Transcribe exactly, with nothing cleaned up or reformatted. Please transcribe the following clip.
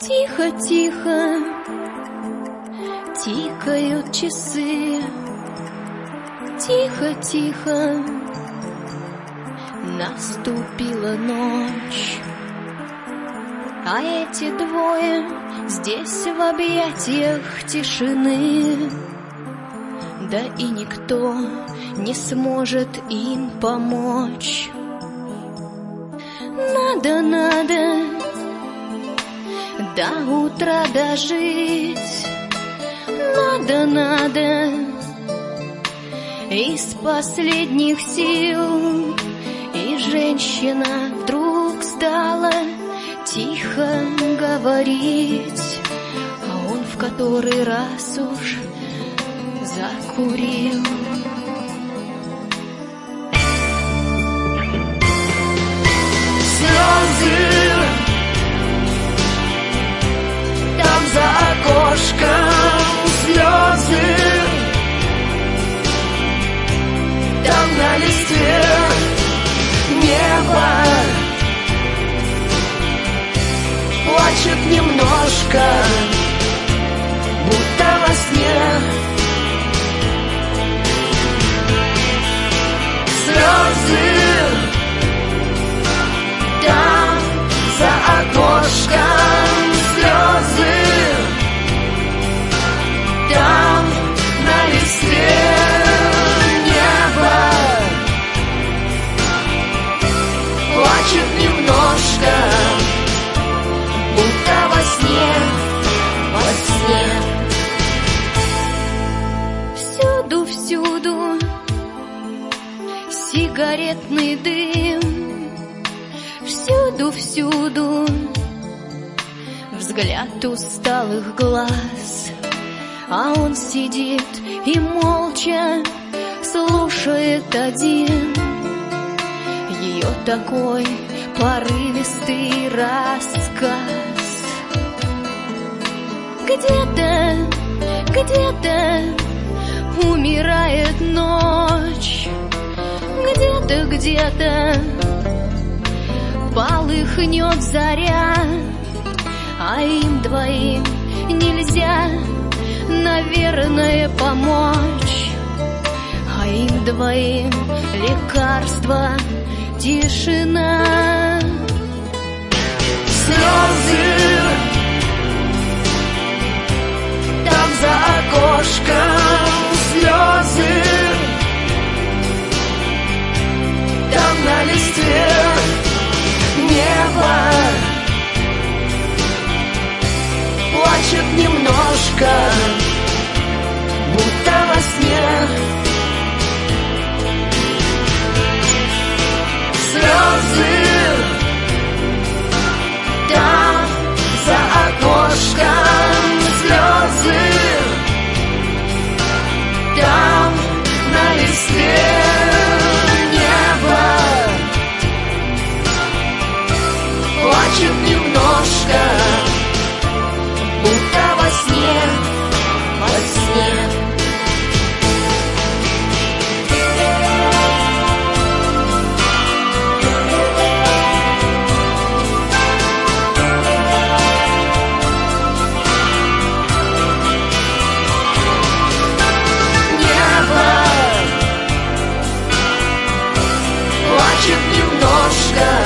Тихо, тихо, тикают часы. Тихо, тихо, наступила ночь. А эти двое здесь в объятиях тишины. Да и никто не сможет им помочь. Надо, надо до утра дожить. Надо, надо из последних сил. И женщина вдруг стала тихо говорить, а он в который раз уж закурил. Слезы там за окошком, слезы там на листе небо плачет немножко, будто во сне. Слезы там за окошком, слезы там на листе небо плачет немножко, будто во сне, во сне. Всюду, всюду сигаретный дым. Всюду, всюду взгляд усталых глаз. А он сидит и молча слушает один ее такой порывистый рассказ. Где-то, где-то умирает ночь. Где-то, где-то полыхнет заря, а им двоим нельзя, наверное, помочь. А им двоим лекарство — тишина. Слезы там за окошком, слезы там на листе небо плачет немножко, будто во сне. Слезы там за окошком, слезы там на листе небо плачет немножко, будто во сне, во сне. Небо плачет немножко,